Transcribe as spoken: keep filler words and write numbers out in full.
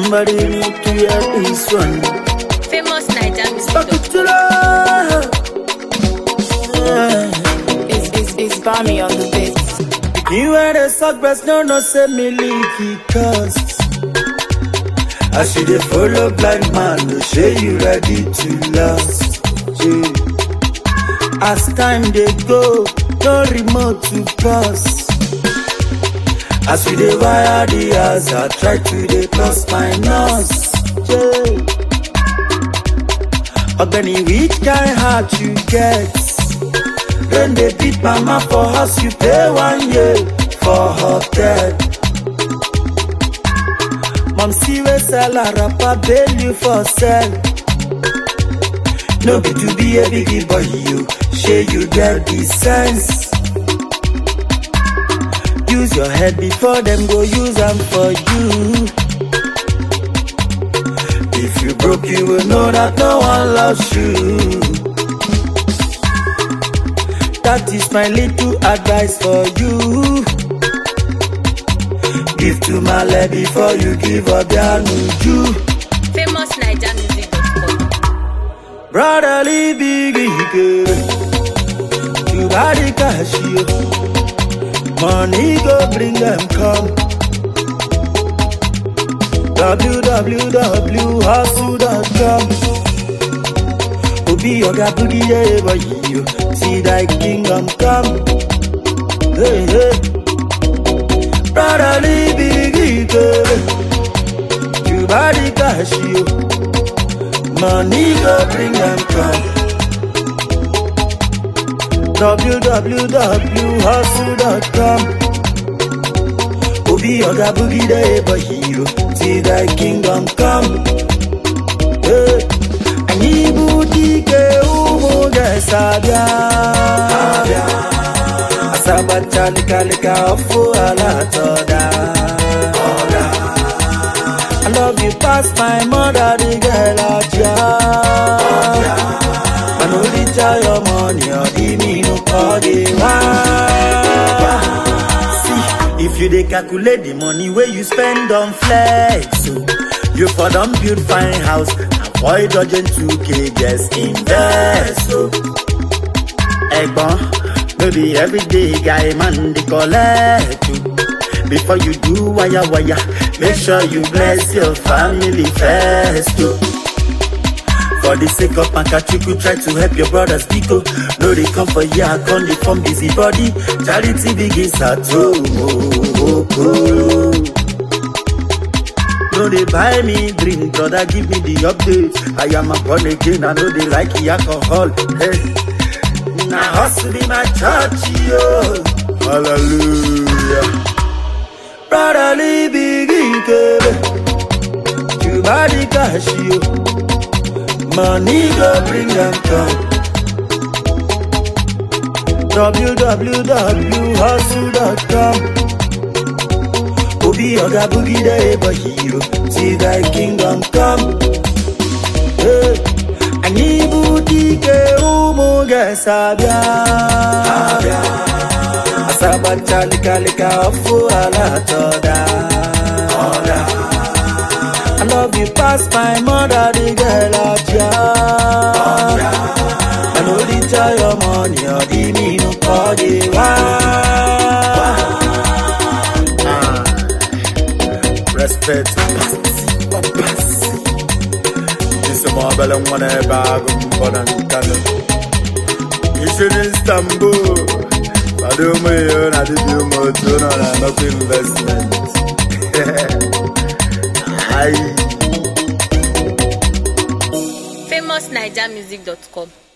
Somebody need to hear this one. Famous Naija music. It's, it's, it's Bami on the beat. You wear the sock breast, no, no, say me leaky cause I see the follow blind man, no say you ready to last. Yeah. As time they go, no remote to pass. As we dey wire the house, I try to dey plus my nose. Yeah. Ogbeni, which kind heart you get? When they beat mama for house, you pay one year for hotel. Mom see we sell a rapper, bail you for sell. No be to be a biggie boy, you share you get the sense. Use your head before them go use them for you. If you broke, you will know that no one loves you. That is my little advice for you. Give to my leg before you give up your nuju. Famous Naija music dot com. Brotherly biggie girl, you got the cash, yo. Money go bring them come. w w w dot hustle dot com. Obi Oga Boogie, yeah, boy, you see thy kingdom come. Hey, hey. Brotherly biggie girl, you body cash, you. Money go bring them come. w w w dot hustle dot com. Obi Oga Boogie, yeah, boy, you see thy kingdom come. Hey. Anibutike umuge sabia Asabacha lika lika ofu alatoda. I love you past my mother, the girl out ya. Man who did your money or the me no call the one. See, if you dey calculate the money where you spend on flex, so you for don't build fine house. Avoid dodging two K, just invest. So, Egbon, maybe everyday guy man they collect you. Before you do wire wire, make sure you bless your family first. Too. For the sake of Pankachuku, try to help your brothers Biko. No, they come for ya, come they from busy body. Charity begins at home. Oh, oh, oh. No, they buy me drink, brother, give me the updates. I am a born again, I know they like the alcohol. Hey, now hustle be my church, yo. Hallelujah. Brotherly biggie girl, you body cash, yo. Money go bring them come. w w w dot hustle dot com. Obi Oga Boogie, the ever hero, see thy kingdom come. Hey, Anibutike umuge sabia Asabacha lika lika ofu alatoda. I love you past my mother, the girl out ya. I know the joy your money or the me no call the one. Respect, this is more than one bag of fun and talent. You should Istanbul, I do my own, I did you more to not investment. Famous Naija music dot com.